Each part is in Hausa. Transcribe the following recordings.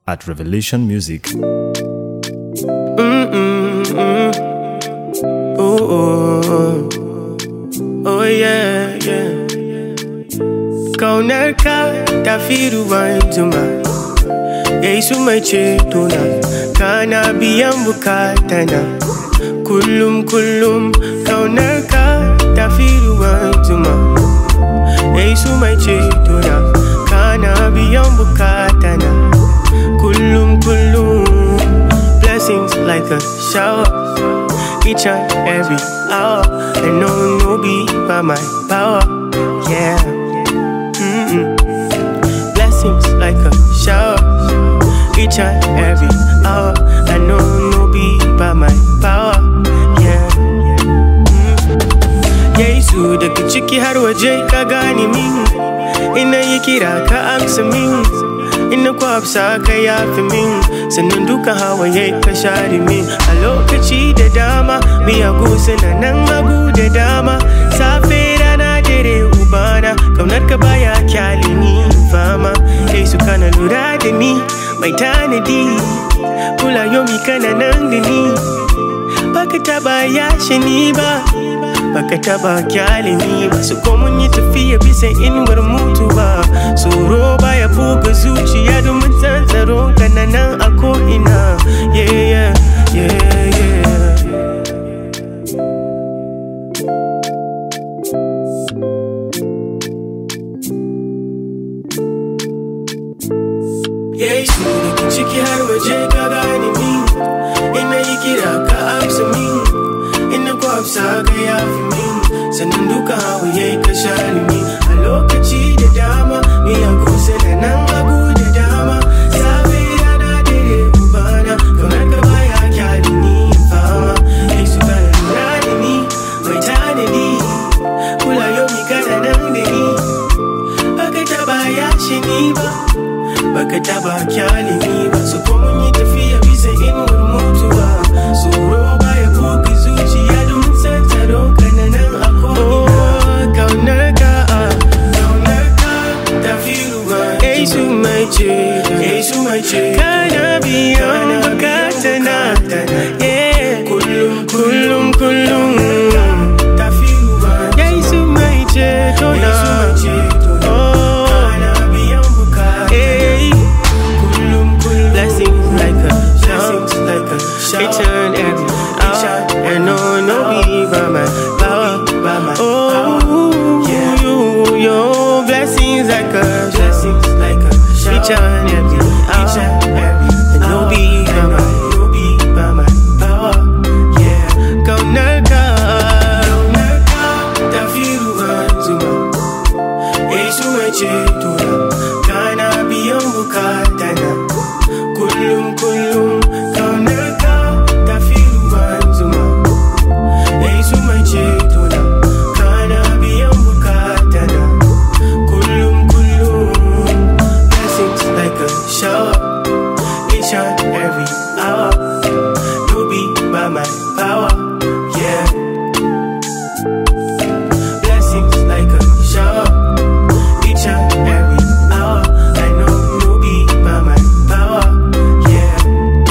at Revelation Music. Oh yeah, yeah. Kaunarka ta fi ruwan zuma, Yesu mai cetona, kana biyan bukatana. Kullum kaunarka ta fi ruwan zuma, Yesu mai cetona, kana biyan bukatana. Kullum blessings like a shower, each and every hour. And no be by my power, yeah. Blessings like a shower, each and every hour. I know no be by my power, yeah. Yesu daga ciki har waje ka gane min, ina yi kira ka amsa min, ina kwafsa ka yafi min, sannan duka hawaye ka share min. A lokaci da dama miyagu suna nan hagu da dama, safe rana dare ubana, kaunar ka baya kyale ni fama. Yesu kana lura da ni mai tanadi, kula yomi kana nan da ni, baka taba yashe ni ba, baka taba kyale ni ba. So ko mun yi tafiya bisa inuwar mutuwa, tsoro baya buga zuciya domin tsantsaro kana nan a ko'ina, yeah, yeah, yeah. Yesu daga ciki har waje ka gane min, ina yi kira ka amsa min, ina kwafsa ka yafi min, sannan duka hawaye ka share min. A lokaci da dama miyagu suna nan hagu da dama, safe rana dare ubana, kaunar ka baya kyale ni fama. Yesu kana lura da ni mai tanadi, kula yomi kana nan da ni, baka taba yashe ni ba, baka taba kyale ni ba. So ko mun yi tafiya bisa inuwar mutuwa, tsoro baya buga zuciya domin tsantsaro kana nan a ko'ina. Kaunarka ta fi ruwan Yesu mai ce, kana biyan bukatana, yeah. Kullum ta fi ruwan Yesu mai cetona, each and every hour, and no be by my power, oh, yeah. Your blessings like a each and every hour, and no be by my power, yeah. Kaunarka ta fi ruwan zuma, Yesu mai cetona, kana biyan bukatana. Kullum kaunarka ta fi ruwan zuma, Yesu mai cetona, kana biyan bukatana. Kullum blessings like a shower, each and every hour. No be by my power, yeah. Blessings like a shower, each and every hour. I know no be by my power, yeah.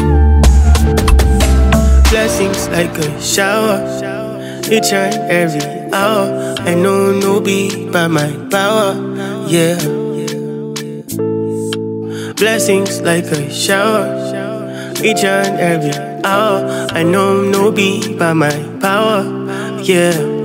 Blessings like a shower, each and every hour. I know no be by my power, yeah. Blessings like a shower, each and every hour. I know no be by my power, yeah.